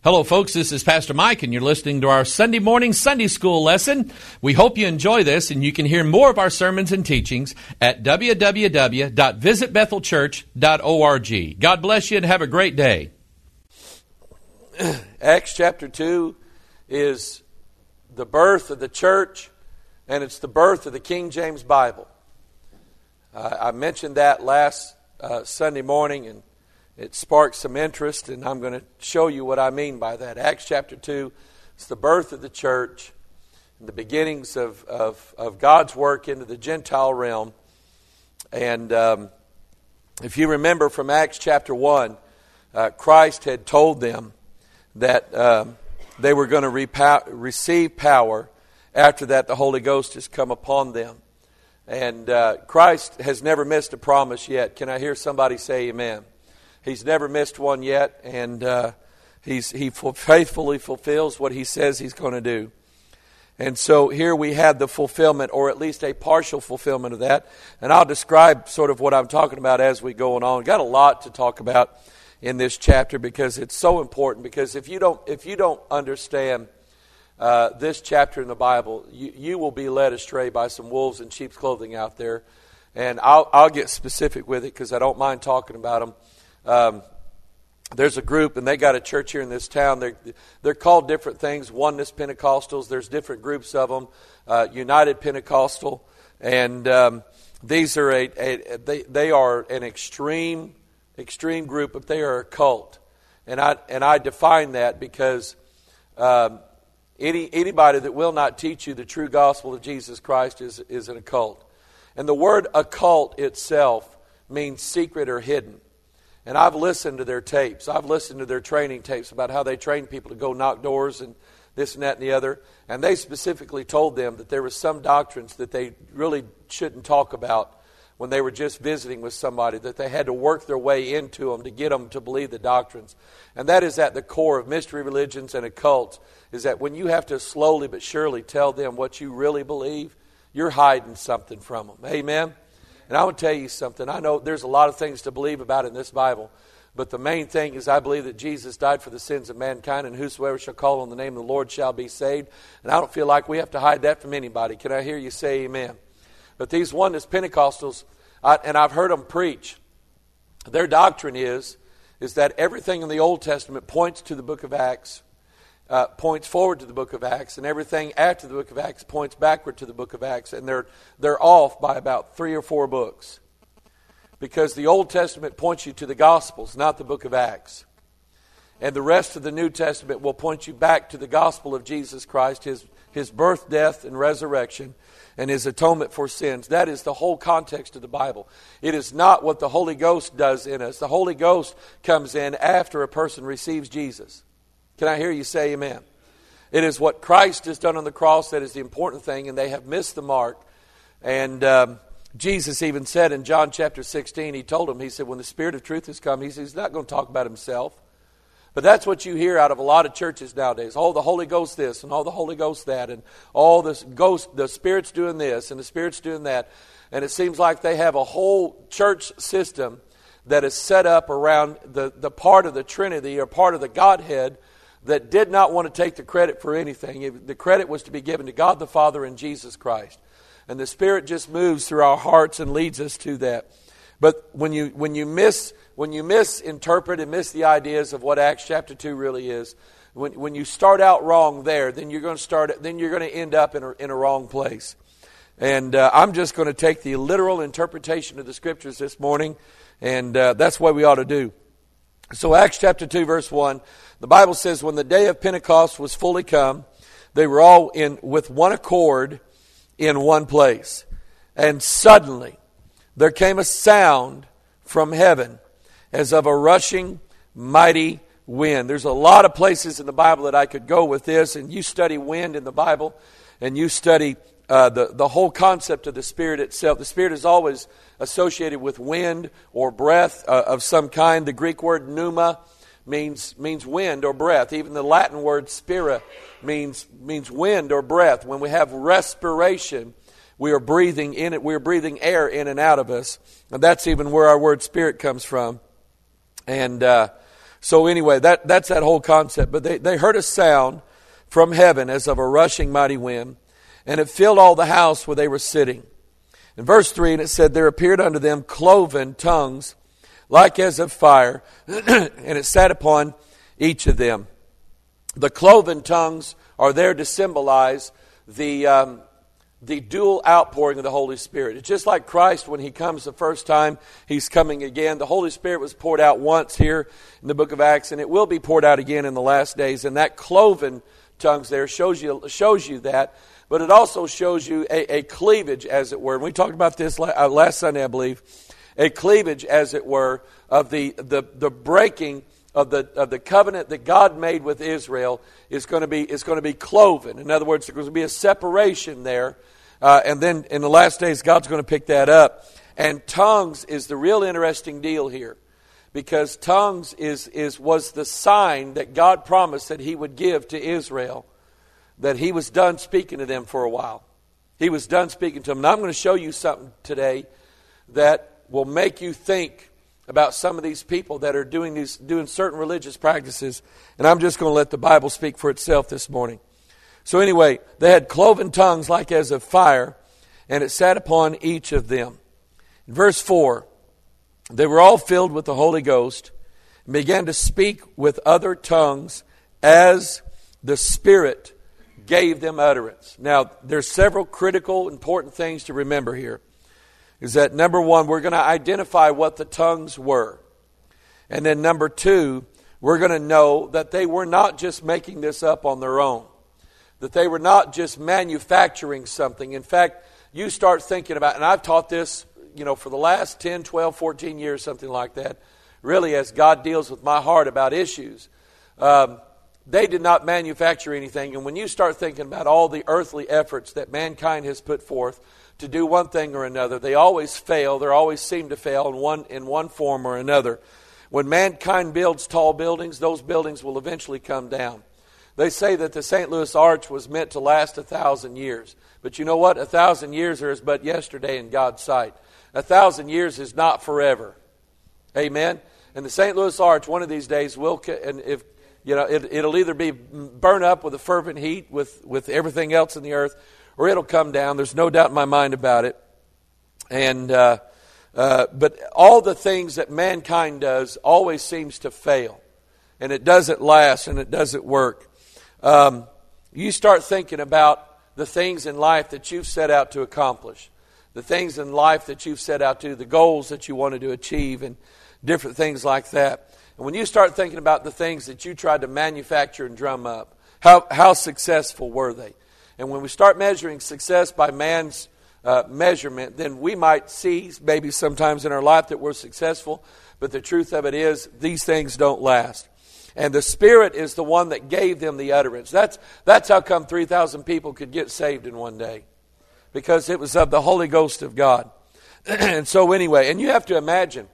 Hello, folks. This is Pastor Mike, and you're listening to our Sunday morning Sunday school lesson. We hope you enjoy this, and you can hear more of our sermons and teachings at www.visitbethelchurch.org. God bless you, and have a great day. Acts chapter 2 is the birth of the church, and it's the birth of the King James Bible. I mentioned that last Sunday morning, and it sparked some interest, and I'm going to show you what I mean by that. Acts chapter 2 is the birth of the church, and the beginnings of God's work into the Gentile realm. And if you remember from Acts chapter 1, Christ had told them that they were going to receive power. After that, the Holy Ghost has come upon them. And Christ has never missed a promise yet. Can I hear somebody say amen? He's never missed one yet, and he faithfully fulfills what he says he's going to do. And so here we have the fulfillment, or at least a partial fulfillment of that. And I'll describe sort of what I'm talking about as we go on. Got a lot to talk about in this chapter because it's so important. Because if you don't understand this chapter in the Bible, you will be led astray by some wolves in sheep's clothing out there. And I'll get specific with it because I don't mind talking about them. There's a group, and they got a church here in this town. They're called different things. Oneness Pentecostals. There's different groups of them. United Pentecostal, and these are they are an extreme group, but they are a cult. And I define that because anybody that will not teach you the true gospel of Jesus Christ is an occult. And the word occult itself means secret or hidden. And I've listened to their tapes. I've listened to their training tapes about how they train people to go knock doors and this and that and the other. And they specifically told them that there were some doctrines that they really shouldn't talk about when they were just visiting with somebody, that they had to work their way into them to get them to believe the doctrines. And that is at the core of mystery religions and occults, is that when you have to slowly but surely tell them what you really believe, you're hiding something from them. Amen? And I would tell you something. I know there's a lot of things to believe about in this Bible, but the main thing is I believe that Jesus died for the sins of mankind, and whosoever shall call on the name of the Lord shall be saved. And I don't feel like we have to hide that from anybody. Can I hear you say amen? But these Oneness Pentecostals, and I've heard them preach, their doctrine is that everything in the Old Testament points to the book of Acts, points forward to the book of Acts, and everything after the book of Acts points backward to the book of Acts, and they're off by about 3 or 4 books, because the Old Testament points you to the Gospels, not the book of Acts, and the rest of the New Testament will point you back to the gospel of Jesus Christ, his birth, death, and resurrection, and his atonement for sins. That is the whole context of the Bible. It is not what the Holy Ghost does in us. The Holy Ghost comes in after a person receives Jesus. Can I hear you say amen? It is what Christ has done on the cross that is the important thing, and they have missed the mark. And Jesus even said in John chapter 16, he told them, he said, when the Spirit of truth has come, he's not going to talk about himself. But that's what you hear out of a lot of churches nowadays. Oh, the Holy Ghost this, and oh, the Holy Ghost that, and all this ghost, the Spirit's doing this, and the Spirit's doing that. And it seems like they have a whole church system that is set up around the part of the Trinity or part of the Godhead that did not want to take the credit for anything. The credit was to be given to God the Father and Jesus Christ. And the Spirit just moves through our hearts and leads us to that. But when you misinterpret and miss the ideas of what Acts chapter 2 really is, when you start out wrong there, then you're going to end up in a wrong place. And I'm just going to take the literal interpretation of the Scriptures this morning, and that's what we ought to do. So Acts chapter 2 verse 1, the Bible says, when the day of Pentecost was fully come, they were all with one accord in one place. And suddenly there came a sound from heaven as of a rushing mighty wind. There's a lot of places in the Bible that I could go with this, and you study wind in the Bible, and you study the whole concept of the Spirit itself. The Spirit is always associated with wind or breath of some kind. The Greek word pneuma means wind or breath. Even the Latin word spira means wind or breath. When we have respiration, we are breathing in it. We are breathing air in and out of us. And that's even where our word spirit comes from. And So anyway, that's that whole concept. But they heard a sound from heaven as of a rushing mighty wind, and it filled all the house where they were sitting. In verse 3, and it said, there appeared unto them cloven tongues, like as of fire, and it sat upon each of them. The cloven tongues are there to symbolize the dual outpouring of the Holy Spirit. It's just like Christ when He comes the first time, He's coming again. The Holy Spirit was poured out once here in the book of Acts, and it will be poured out again in the last days. And that cloven tongues there shows you that, but it also shows you a cleavage, as it were. And we talked about this last Sunday, I believe. A cleavage, as it were, of the breaking of the covenant that God made with Israel is going to be cloven. In other words, there's going to be a separation there, and then in the last days, God's going to pick that up. And tongues is the real interesting deal here, because tongues was the sign that God promised that He would give to Israel, that He was done speaking to them for a while. He was done speaking to them. And I'm going to show you something today that will make you think about some of these people that are doing certain religious practices. And I'm just going to let the Bible speak for itself this morning. So anyway, they had cloven tongues like as of fire, and it sat upon each of them. In verse 4, they were all filled with the Holy Ghost and began to speak with other tongues as the Spirit gave them utterance. Now, there's several critical, important things to remember here. Is that number one, we're going to identify what the tongues were. And then number two, we're going to know that they were not just making this up on their own. That they were not just manufacturing something. In fact, you start thinking about, and I've taught this, for the last 10, 12, 14 years, something like that, really as God deals with my heart about issues. They did not manufacture anything. And when you start thinking about all the earthly efforts that mankind has put forth to do one thing or another, they always fail. They always seem to fail in one form or another. When mankind builds tall buildings, those buildings will eventually come down. They say that the St. Louis Arch was meant to last 1,000 years. But you know what? 1,000 years is but yesterday in God's sight. 1,000 years is not forever. Amen? And the St. Louis Arch, one of these days, will, and if it'll either be burned up with a fervent heat with everything else in the earth, or it'll come down. There's no doubt in my mind about it. And but all the things that mankind does always seems to fail, and it doesn't last, and it doesn't work. You start thinking about the things in life that you've set out to accomplish, the things in life that you've set out to, the goals that you wanted to achieve, and different things like that. And when you start thinking about the things that you tried to manufacture and drum up, how successful were they? And when we start measuring success by man's measurement, then we might see maybe sometimes in our life that we're successful, but the truth of it is these things don't last. And the Spirit is the one that gave them the utterance. That's how come 3,000 people could get saved in one day, because it was of the Holy Ghost of God. And so anyway, and you have to imagine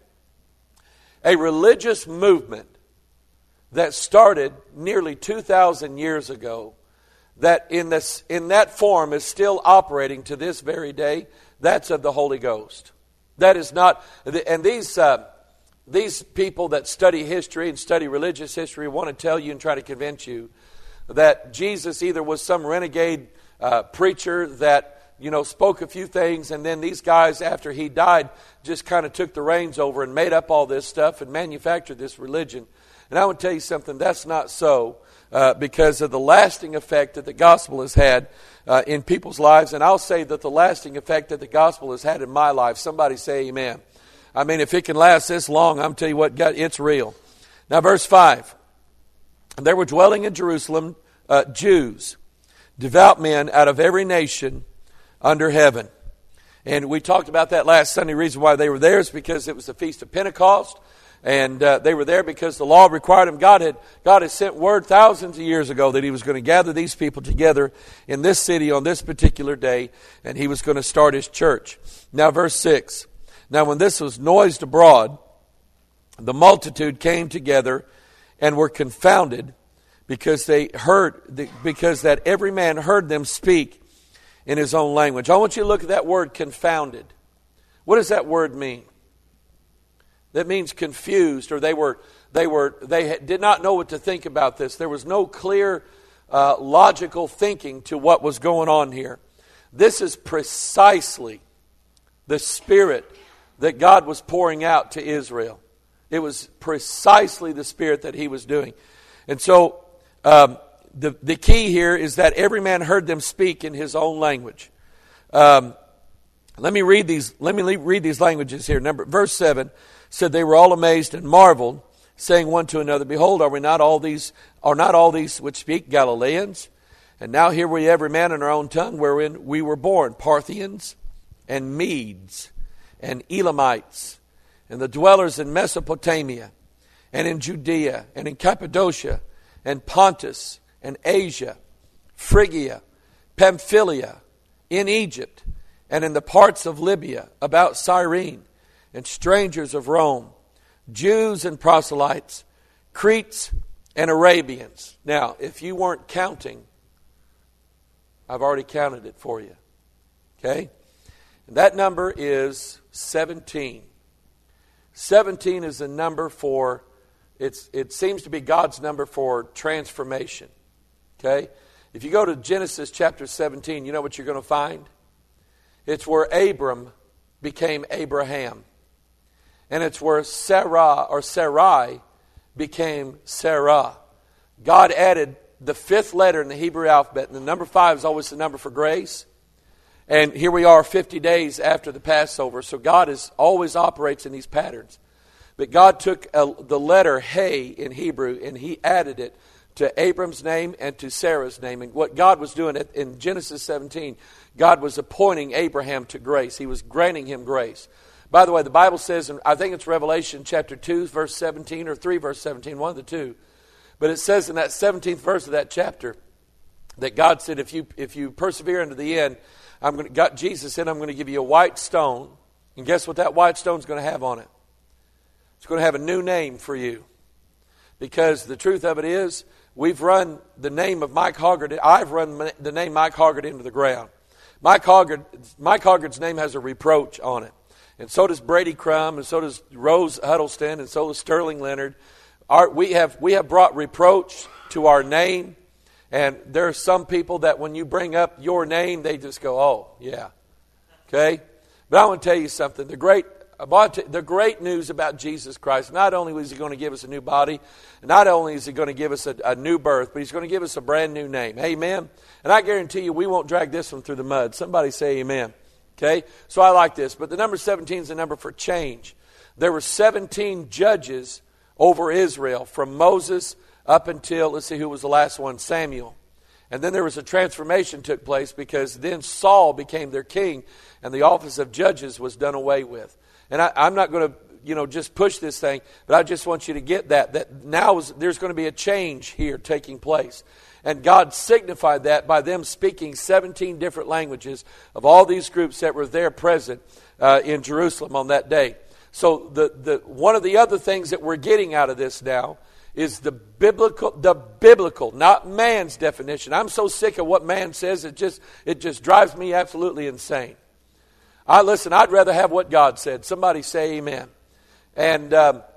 a religious movement that started nearly 2,000 years ago, that in that form is still operating to this very day. That's of the Holy Ghost. That is not, and these people that study history and study religious history want to tell you and try to convince you that Jesus either was some renegade preacher that spoke a few things, and then these guys, after he died, just kind of took the reins over and made up all this stuff and manufactured this religion. And I want to tell you something, that's not so. Because of the lasting effect that the gospel has had in people's lives. And I'll say that the lasting effect that the gospel has had in my life, somebody say amen. I mean, if it can last this long, I'm telling you what, God, it's real. Now, verse 5. There were dwelling in Jerusalem Jews, devout men out of every nation under heaven. And we talked about that last Sunday. The reason why they were there is because it was the Feast of Pentecost. And they were there because the law required them. God had sent word thousands of years ago that He was going to gather these people together in this city on this particular day, and He was going to start His church. Now, verse 6. Now, when this was noised abroad, the multitude came together and were confounded, because that every man heard them speak in his own language. I want you to look at that word, confounded. What does that word mean? That means confused, or they were They did not know what to think about this. There was no clear, logical thinking to what was going on here. This is precisely the Spirit that God was pouring out to Israel. It was precisely the Spirit that He was doing. And so the key here is that every man heard them speak in his own language. Let me read these languages here. Verse 7 said, they were all amazed and marveled, saying one to another, behold, are not all these which speak Galileans? And now hear we every man in our own tongue wherein we were born, Parthians and Medes and Elamites, and the dwellers in Mesopotamia, and in Judea, and in Cappadocia, and Pontus, and Asia, Phrygia, Pamphylia, in Egypt, and in the parts of Libya, about Cyrene, and strangers of Rome, Jews and proselytes, Cretes and Arabians. Now, if you weren't counting, I've already counted it for you. Okay? And that number is 17. 17 is a number for, it seems to be God's number for transformation. Okay? If you go to Genesis chapter 17, you know what you're going to find? It's where Abram became Abraham. And it's where Sarah or Sarai became Sarah. God added the fifth letter in the Hebrew alphabet. And the number 5 is always the number for grace. And here we are 50 days after the Passover. So God always operates in these patterns. But God took the letter Hey in Hebrew and He added it to Abram's name and to Sarah's name. And what God was doing in Genesis 17, God was appointing Abraham to grace. He was granting him grace. By the way, the Bible says, and I think it's Revelation chapter 2, verse 17, or 3, verse 17, one of the two. But it says in that 17th verse of that chapter that God said, if you persevere unto the end, Jesus said, I'm going to give you a white stone. And guess what that white stone is going to have on it? It's going to have a new name for you. Because the truth of it is, we've run the name of Mike Hoggart. I've run the name Mike Hoggart into the ground. Mike Hoggart's name has a reproach on it. And so does Brady Crum, and so does Rose Huddleston, and so does Sterling Leonard. We have brought reproach to our name. And there are some people that when you bring up your name, they just go, oh, yeah. Okay? But I want to tell you something. The great news about Jesus Christ, not only is He going to give us a new body, not only is He going to give us a new birth, but He's going to give us a brand new name. Amen? And I guarantee you we won't drag this one through the mud. Somebody say amen. Okay? So I like this. But the number 17 is the number for change. There were 17 judges over Israel from Moses up until, let's see who was the last one, Samuel. And then there was a transformation took place because then Saul became their king and the office of judges was done away with. And I'm not going to, just push this thing, but I just want you to get that now there's going to be a change here taking place. And God signified that by them speaking 17 different languages of all these groups that were there present in Jerusalem on that day. So the one of the other things that we're getting out of this now is the biblical, not man's definition. I'm so sick of what man says, it just drives me absolutely insane. I'd rather have what God said. Somebody say amen. And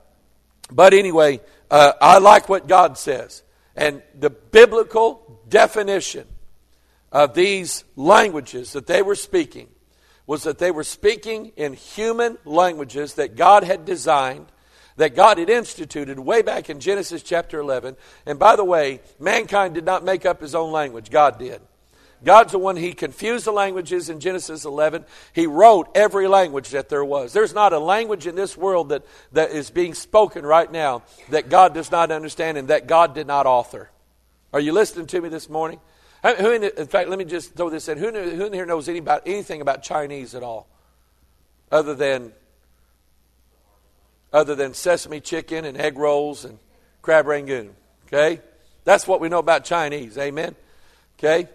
but anyway, I like what God says. And the biblical definition of these languages that they were speaking was that they were speaking in human languages that God had designed, that God had instituted way back in Genesis chapter 11. And by the way, mankind did not make up his own language. God did. God's the one, He confused the languages in Genesis 11. He wrote every language that there was. There's not a language in this world that is being spoken right now that God does not understand and that God did not author. Are you listening to me this morning? In fact, let me just throw this in. Who in here knows anything about Chinese at all? Other than sesame chicken and egg rolls and crab rangoon. Okay? That's what we know about Chinese. Amen? Okay?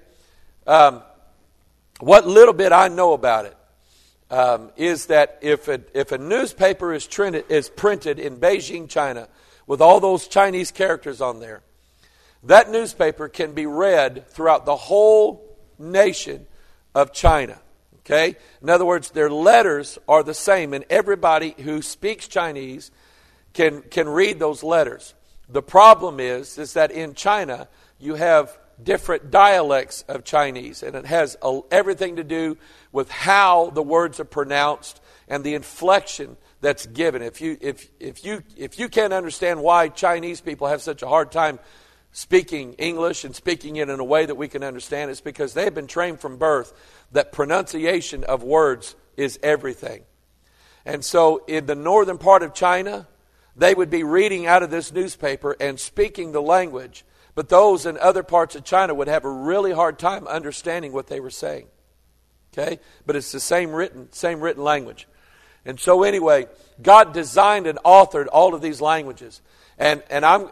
What little bit I know about it is that if a newspaper is printed in Beijing, China, with all those Chinese characters on there, that newspaper can be read throughout the whole nation of China. Okay? In other words, their letters are the same, and everybody who speaks Chinese can read those letters. The problem is that in China you have different dialects of Chinese, and it has everything to do with how the words are pronounced and the inflection that's given. If you can't understand why Chinese people have such a hard time speaking English and speaking it in a way that we can understand, it's because they've been trained from birth that pronunciation of words is everything. And so in the northern part of China, they would be reading out of this newspaper and speaking the language, but those in other parts of China would have a really hard time understanding what they were saying. Okay? But it's the same written language. And so anyway, God designed and authored all of these languages. And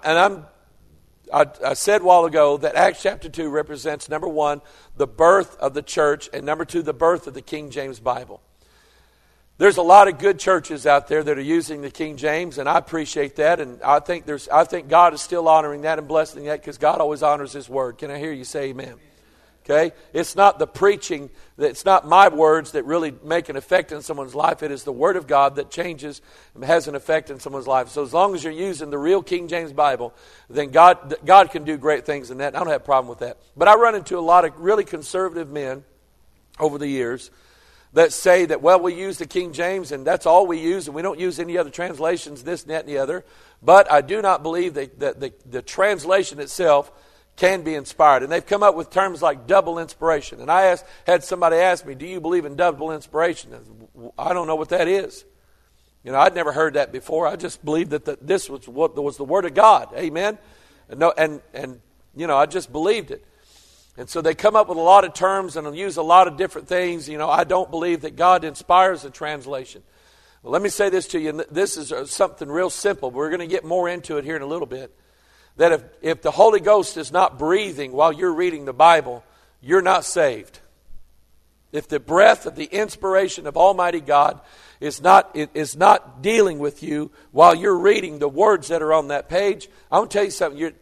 I said a while ago that Acts chapter 2 represents, number 1, the birth of the church, and number 2, the birth of the King James Bible. There's a lot of good churches out there that are using the King James, and I appreciate that, and I think God is still honoring that and blessing that, because God always honors His word. Can I hear you say amen? Okay? It's not the preaching, it's not my words that really make an effect in someone's life. It is the Word of God that changes and has an effect in someone's life. So as long as you're using the real King James Bible, then God can do great things in that. I don't have a problem with that. But I run into a lot of really conservative men over the years that say that, well, we use the King James and that's all we use, and we don't use any other translations, this, and that, and the other. But I do not believe that the translation itself can be inspired. And they've come up with terms like double inspiration. And I had somebody ask me, do you believe in double inspiration? I don't know what that is. I'd never heard that before. I just believed that this was what was the Word of God. Amen? And I just believed it. And so they come up with a lot of terms and use a lot of different things. I don't believe that God inspires a translation. Well, let me say this to you. And this is something real simple. But we're going to get more into it here in a little bit. That if the Holy Ghost is not breathing while you're reading the Bible, you're not saved. If the breath of the inspiration of Almighty God is not dealing with you while you're reading the words that are on that page, I'm going to tell you something.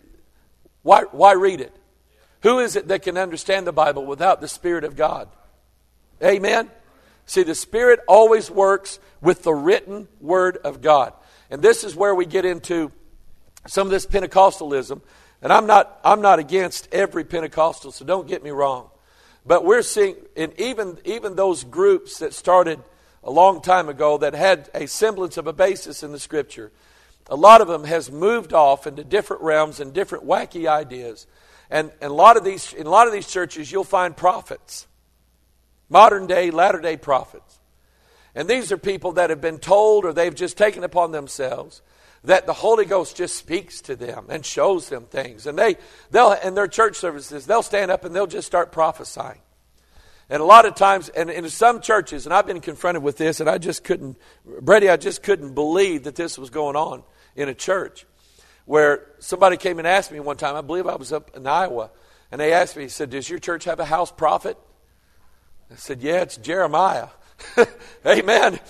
Why read it? Who is it that can understand the Bible without the Spirit of God? Amen? See, the Spirit always works with the written Word of God. And this is where we get into some of this Pentecostalism, and I'm not against every Pentecostal, so don't get me wrong. But we're seeing, and even those groups that started a long time ago that had a semblance of a basis in the Scripture, a lot of them has moved off into different realms and different wacky ideas. And in a lot of these churches, you'll find prophets, modern day, latter day prophets, and these are people that have been told, or they've just taken upon themselves, that the Holy Ghost just speaks to them and shows them things. And they'll in their church services, they'll stand up and they'll just start prophesying. And a lot of times, and in some churches, and I've been confronted with this, and I just couldn't believe that this was going on in a church, where somebody came and asked me one time, I believe I was up in Iowa, and they asked me, he said, does your church have a house prophet? I said, yeah, it's Jeremiah. Amen.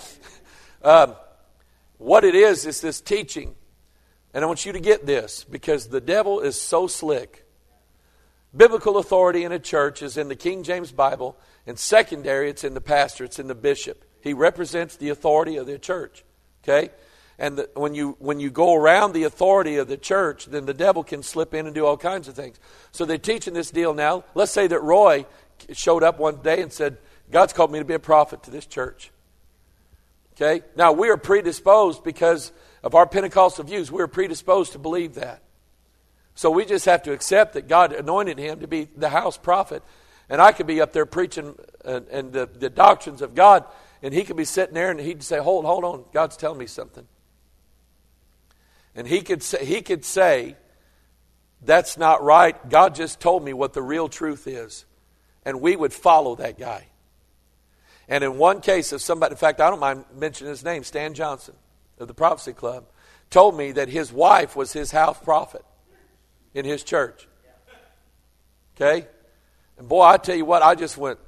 What it is this teaching. And I want you to get this, because the devil is so slick. Biblical authority in a church is in the King James Bible, and secondary, it's in the pastor, it's in the bishop. He represents the authority of the church. Okay? And when you go around the authority of the church, then the devil can slip in and do all kinds of things. So they're teaching this deal now. Let's say that Roy showed up one day and said, God's called me to be a prophet to this church. Okay? Now, we are predisposed because of our Pentecostal views. We are predisposed to believe that. So we just have to accept that God anointed him to be the house prophet. And I could be up there preaching and the doctrines of God, and he could be sitting there and he'd say, hold on, God's telling me something. And he could say, that's not right. God just told me what the real truth is. And we would follow that guy. And in one case of somebody, in fact, I don't mind mentioning his name, Stan Johnson of the Prophecy Club, told me that his wife was his house prophet in his church. Okay? And boy, I tell you what, I just went.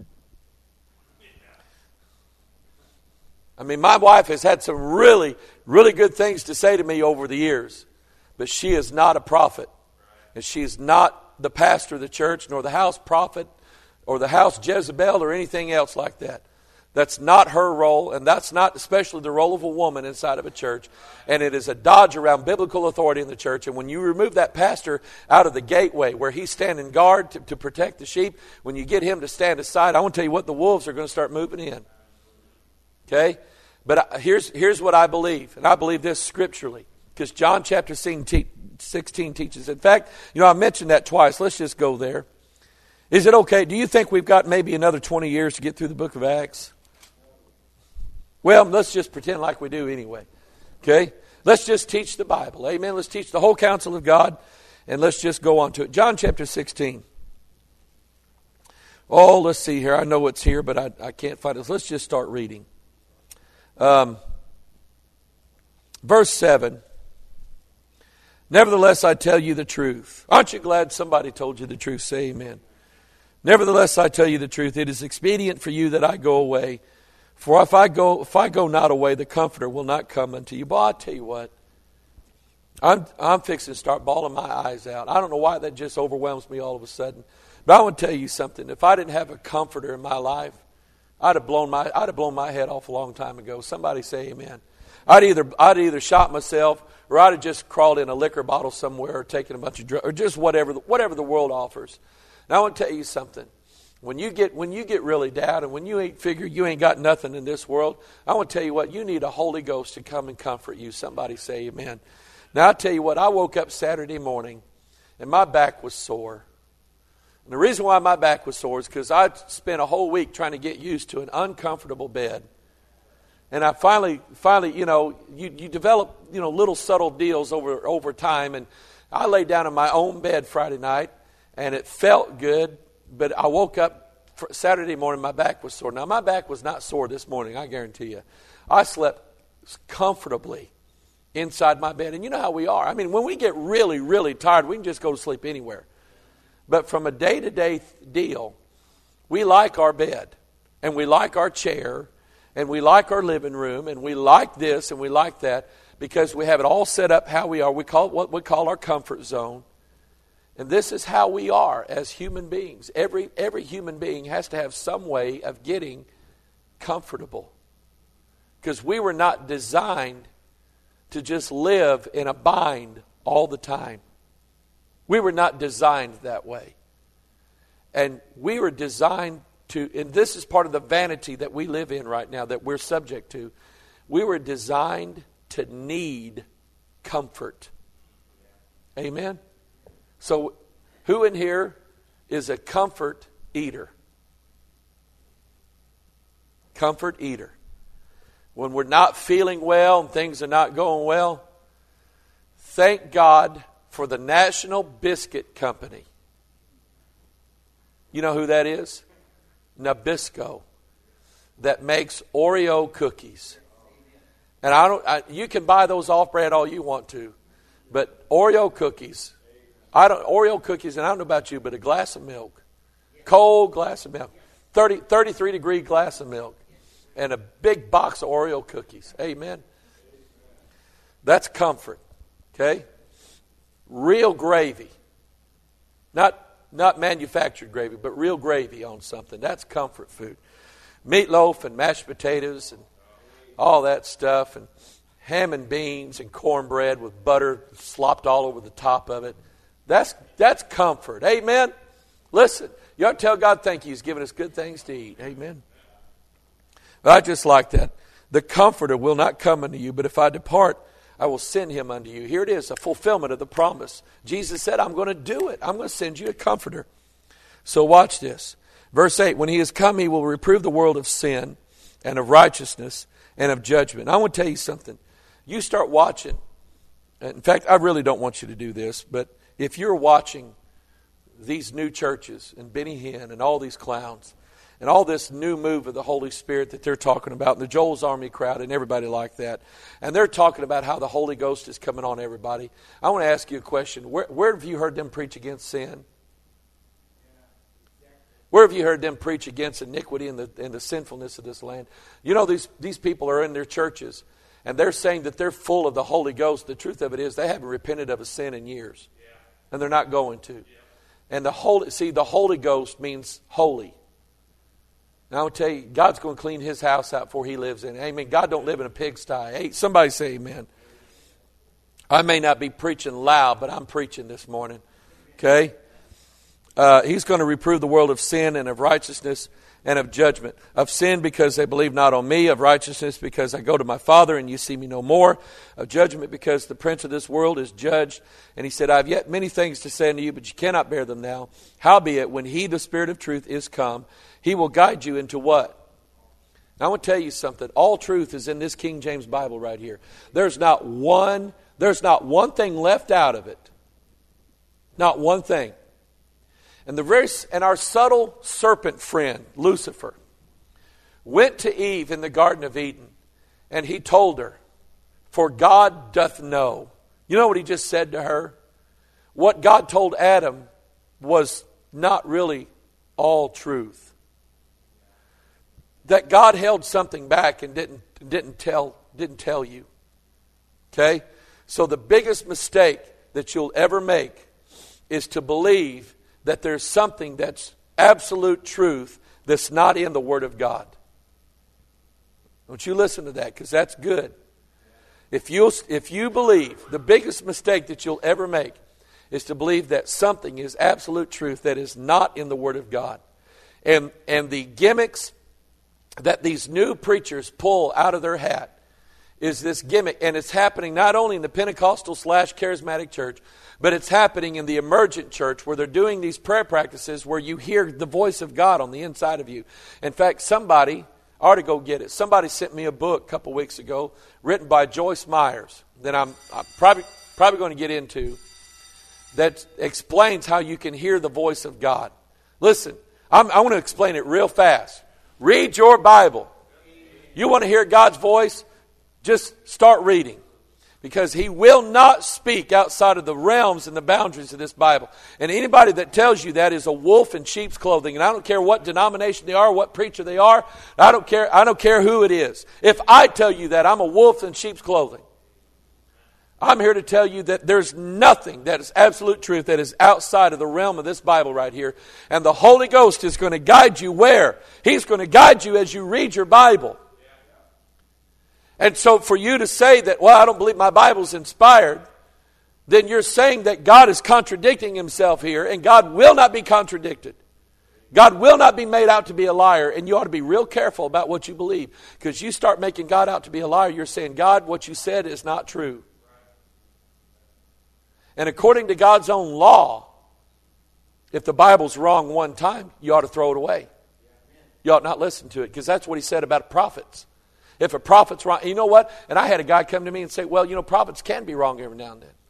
I mean, my wife has had some really, really good things to say to me over the years, but she is not a prophet. And she is not the pastor of the church, nor the house prophet, or the house Jezebel, or anything else like that. That's not her role, and that's not especially the role of a woman inside of a church. And it is a dodge around biblical authority in the church. And when you remove that pastor out of the gateway where he's standing guard to protect the sheep, when you get him to stand aside, I want to tell you what, the wolves are going to start moving in. Okay? But here's what I believe, and I believe this scripturally, because John chapter 16 teaches. In fact, I mentioned that twice. Let's just go there. Is it okay? Do you think we've got maybe another 20 years to get through the book of Acts? Well, let's just pretend like we do anyway. Okay? Let's just teach the Bible. Amen? Let's teach the whole counsel of God, and let's just go on to it. John chapter 16. Oh, let's see here. I know it's here, but I can't find it. Let's just start reading. Verse 7. Nevertheless, I tell you the truth. Aren't you glad somebody told you the truth? Say amen. Nevertheless, I tell you the truth. It is expedient for you that I go away. For if I go not away, the Comforter will not come unto you. But I tell you what, I'm fixing to start bawling my eyes out. I don't know why that just overwhelms me all of a sudden. But I want to tell you something. If I didn't have a Comforter in my life, I'd have blown my head off a long time ago. Somebody say amen. I'd either shot myself, or I'd have just crawled in a liquor bottle somewhere, or taken a bunch of drugs, or just whatever the world offers. Now I want to tell you something. When you get really down, and when you ain't got nothing in this world, I want to tell you what, you need a Holy Ghost to come and comfort you. Somebody say amen. Now I tell you what, I woke up Saturday morning and my back was sore. And the reason why my back was sore is because I spent a whole week trying to get used to an uncomfortable bed. And I finally, you develop, little subtle deals over time. And I laid down in my own bed Friday night, and it felt good. But I woke up Saturday morning, my back was sore. Now, my back was not sore this morning, I guarantee you. I slept comfortably inside my bed. And you know how we are. I mean, when we get really, really tired, we can just go to sleep anywhere. But from a day-to-day deal, we like our bed, and we like our chair, and we like our living room, and we like this, and we like that, because we have it all set up how we are. We call it what we call our comfort zone. And this is how we are as human beings. Every human being has to have some way of getting comfortable. Because we were not designed to just live in a bind all the time. We were not designed that way. And we were designed to, and this is part of the vanity that we live in right now, that we're subject to. We were designed to need comfort. Amen? So, who in here is a comfort eater? Comfort eater. When we're not feeling well and things are not going well, thank God for the National Biscuit Company. You know who that is? Nabisco. That makes Oreo cookies. And you can buy those off-brand all you want to, but Oreo cookies. Oreo cookies, and I don't know about you, but a glass of milk, cold glass of milk, 33-degree glass of milk, and a big box of Oreo cookies. Amen. That's comfort. Okay? Real gravy. Not manufactured gravy, but real gravy on something. That's comfort food. Meatloaf and mashed potatoes and all that stuff, and ham and beans and cornbread with butter slopped all over the top of it. That's comfort. Amen? Listen, you ought to tell God thank you. He's given us good things to eat. Amen? But I just like that. The Comforter will not come unto you, but if I depart, I will send him unto you. Here it is, a fulfillment of the promise. Jesus said, I'm going to do it. I'm going to send you a Comforter. So watch this. Verse 8, when he is come, he will reprove the world of sin and of righteousness and of judgment. I want to tell you something. You start watching. In fact, I really don't want you to do this, but if you're watching these new churches and Benny Hinn and all these clowns and all this new move of the Holy Spirit that they're talking about, and the Joel's Army crowd and everybody like that, and they're talking about how the Holy Ghost is coming on everybody, I want to ask you a question. Where have you heard them preach against sin? Where have you heard them preach against iniquity and the sinfulness of this land? You know, these people are in their churches, and they're saying that they're full of the Holy Ghost. The truth of it is they haven't repented of a sin in years. And they're not going to. And the Holy Ghost means holy. And I will tell you, God's going to clean His house out before He lives in it. Amen. God don't live in a pigsty. Hey, somebody say amen. I may not be preaching loud, but I'm preaching this morning. Okay? He's going to reprove the world of sin and of righteousness and of judgment. Of sin because they believe not on me. Of righteousness because I go to my Father and you see me no more. Of judgment because the prince of this world is judged. And He said, I have yet many things to say unto you, but you cannot bear them now. Howbeit, when He, the Spirit of truth, is come, He will guide you into what? Now, I want to tell you something. All truth is in this King James Bible right here. There's not one thing left out of it. Not one thing. And our subtle serpent friend, Lucifer, went to Eve in the Garden of Eden, and he told her, for God doth know. You know what he just said to her? What God told Adam was not really all truth. That God held something back and didn't tell you. Okay? So the biggest mistake that you'll ever make is to believe that there's something that's absolute truth that's not in the Word of God. Don't you listen to that, because that's good. If you believe, the biggest mistake that you'll ever make is to believe that something is absolute truth that is not in the Word of God. And the gimmicks that these new preachers pull out of their hat is this gimmick, and it's happening not only in the Pentecostal / charismatic church, but it's happening in the emergent church where they're doing these prayer practices where you hear the voice of God on the inside of you. In fact, somebody ought to go get it. Somebody sent me a book a couple weeks ago written by Joyce Myers that I'm probably going to get into that explains how you can hear the voice of God. Listen, I want to explain it real fast. Read your Bible. You want to hear God's voice? Just start reading. Because He will not speak outside of the realms and the boundaries of this Bible. And anybody that tells you that is a wolf in sheep's clothing. And I don't care what denomination they are, what preacher they are. I don't care who it is. If I tell you that, I'm a wolf in sheep's clothing. I'm here to tell you that there's nothing that is absolute truth that is outside of the realm of this Bible right here. And the Holy Ghost is going to guide you where? He's going to guide you as you read your Bible. And so for you to say that, well, I don't believe my Bible's inspired, then you're saying that God is contradicting Himself here, and God will not be contradicted. God will not be made out to be a liar, and you ought to be real careful about what you believe. Because you start making God out to be a liar, you're saying, God, what you said is not true. And according to God's own law, if the Bible's wrong one time, you ought to throw it away. You ought not listen to it, because that's what He said about prophets. If a prophet's wrong, you know what? And I had a guy come to me and say, well, you know, prophets can be wrong every now and then.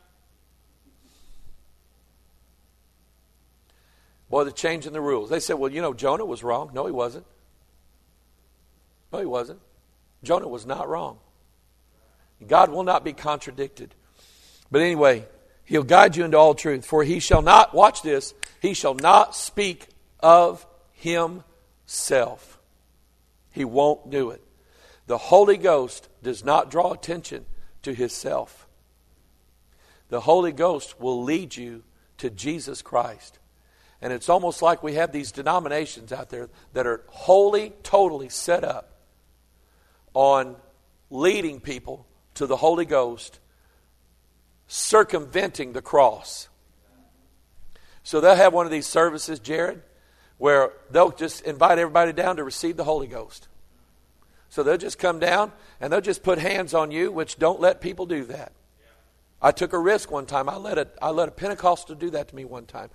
Boy, they're changing the rules. They said, well, you know, Jonah was wrong. No, he wasn't. No, he wasn't. Jonah was not wrong. God will not be contradicted. But anyway, He'll guide you into all truth. For He shall not, watch this, He shall not speak of Himself. He won't do it. The Holy Ghost does not draw attention to Himself. The Holy Ghost will lead you to Jesus Christ. And it's almost like we have these denominations out there that are wholly, totally set up on leading people to the Holy Ghost, circumventing the cross. So they'll have one of these services, Jared, where they'll just invite everybody down to receive the Holy Ghost. So they'll just come down and they'll just put hands on you, which don't let people do that. I took a risk one time. I let a Pentecostal do that to me one time.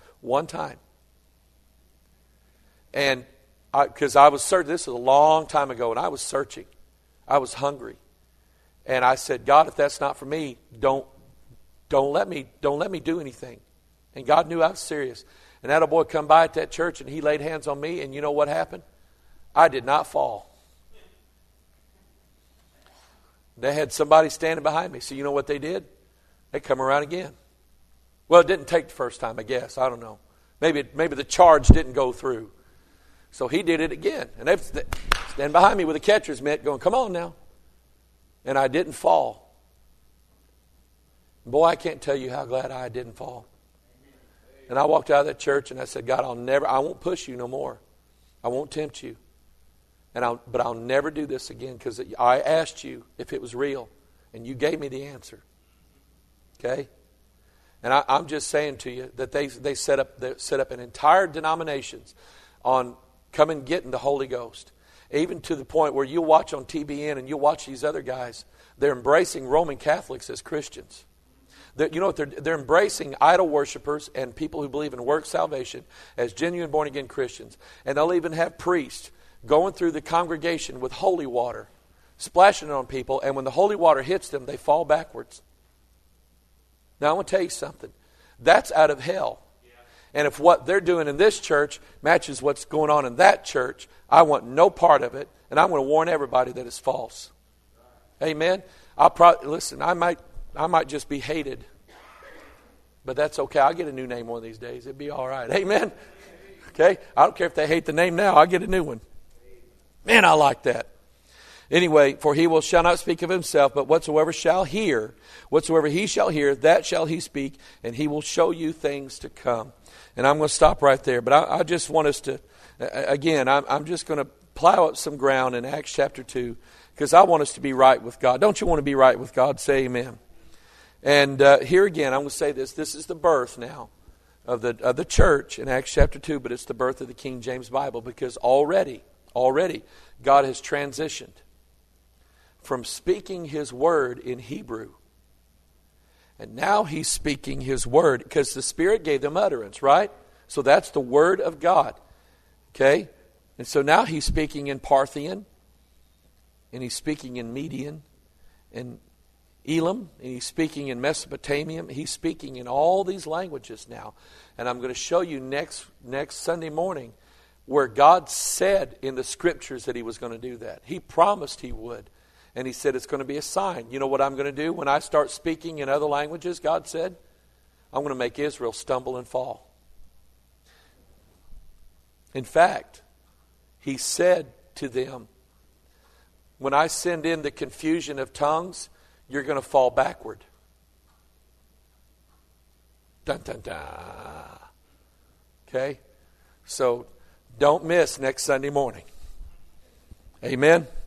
And because I was searching, this was a long time ago, and I was searching. I was hungry. And I said, God, if that's not for me, don't let me do anything. And God knew I was serious. And that old boy come by at that church and he laid hands on me, and you know what happened? I did not fall. They had somebody standing behind me. So you know what they did? They come around again. Well, it didn't take the first time, I guess. I don't know. Maybe the charge didn't go through. So he did it again. And they stand behind me with a catcher's mitt going, come on now. And I didn't fall. Boy, I can't tell you how glad I didn't fall. And I walked out of that church and I said, God, I won't push you no more. I won't tempt you. But I'll never do this again because I asked you if it was real, and you gave me the answer. Okay? And I'm just saying to you that they set up an entire denominations on coming getting the Holy Ghost. Even to the point where you'll watch on TBN and you'll watch these other guys. They're embracing Roman Catholics as Christians. You know what? They're embracing idol worshipers and people who believe in work salvation as genuine born-again Christians. And they'll even have priests going through the congregation with holy water, splashing it on people, and when the holy water hits them, they fall backwards. Now, I want to tell you something. That's out of hell. And if what they're doing in this church matches what's going on in that church, I want no part of it, and I'm going to warn everybody that it's false. Amen? Listen, I might just be hated, but that's okay. I'll get a new name one of these days. It'll be all right. Amen? Okay? I don't care if they hate the name now. I'll get a new one. Man, I like that. Anyway, for he shall not speak of himself, but whatsoever he shall hear, that shall he speak, and he will show you things to come. And I'm going to stop right there. But I just want us to, again, I'm just going to plow up some ground in Acts chapter 2, because I want us to be right with God. Don't you want to be right with God? Say amen. And here again, I'm going to say this. This is the birth now of the church in Acts chapter 2, but it's the birth of the King James Bible, because already God has transitioned from speaking His word in Hebrew. And now He's speaking His word because the Spirit gave them utterance, right? So that's the word of God. Okay? And so now He's speaking in Parthian, and He's speaking in Median, and Elam, and He's speaking in Mesopotamian. He's speaking in all these languages now. And I'm going to show you next Sunday morning where God said in the Scriptures that He was going to do that. He promised He would. And He said it's going to be a sign. You know what I'm going to do when I start speaking in other languages, God said? I'm going to make Israel stumble and fall. In fact, He said to them, when I send in the confusion of tongues, you're going to fall backward. Dun, dun, dun. Okay? So don't miss next Sunday morning. Amen?